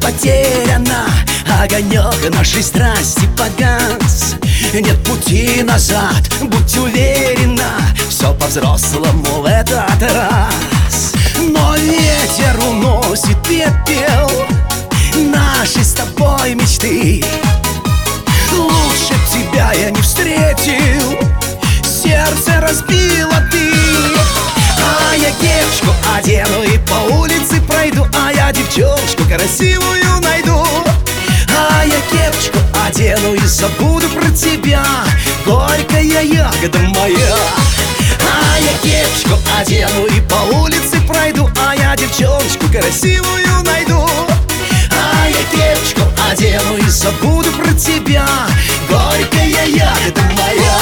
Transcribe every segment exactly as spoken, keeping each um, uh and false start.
потеряна, огонек нашей страсти погас. Нет пути назад, будь уверена, все по-взрослому в этот раз. Но ветер уносит пепел нашей с тобой мечты. Лучше б тебя я не встретил, сердце разбила ты. А я кепочку одену и по улице пройду, а я девчоночку красивую найду. А я кепочку одену и забуду про тебя, горькая ягода моя. А я кепочку одену и по улице пройду, а я девчоночку красивую найду. А я кепочку одену и забуду про тебя, горькая ягода моя.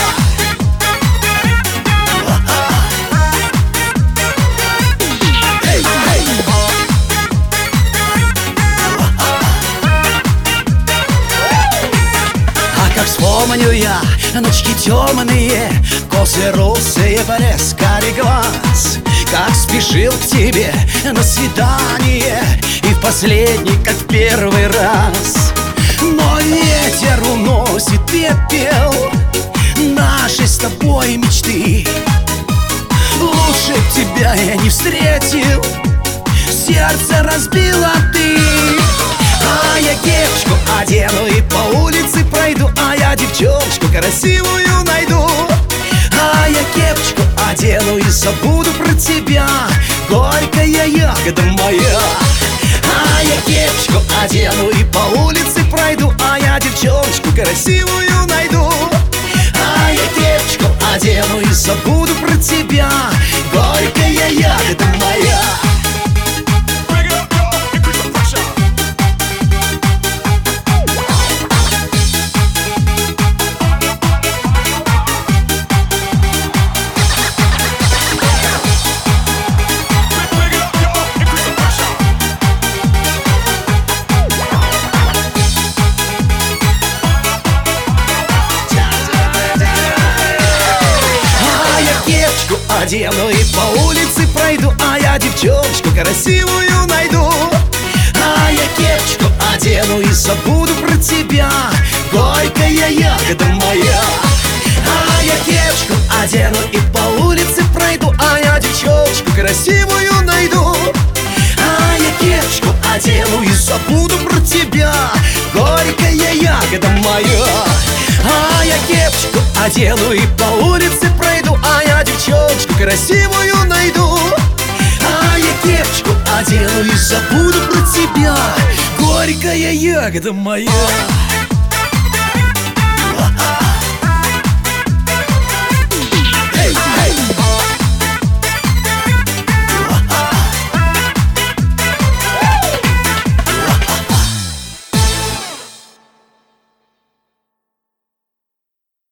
Вспомню я ночки темные, косы русые, блеск карий глаз. Как спешил к тебе на свидание, и в последний, как в первый раз. Но ветер уносит пепел нашей с тобой мечты. Лучше б тебя я не встретил, сердце разбила ты. А я кепочку одену и по улице пройду, а я девчоночку красивую найду. А я кепочку одену и забуду про тебя, горькая ягода моя. А я кепочку одену и по улице пройду, а я девчоночку красивую найду. А я кепочку одену и забуду про тебя, горькая ягода моя. Одену и по улице пройду, а я девчоночку красивую найду. А я кепочку одену и забуду про тебя, горькая ягода моя. А я кепочку одену и по улице пройду, а я девчоночку красивую найду. А я кепочку одену и забуду про тебя, горькая ягода моя. А я кепочку одену и по улице пройду, а я девчоночку красивую найду. А я кепочку одену и забуду про тебя, горькая ягода моя.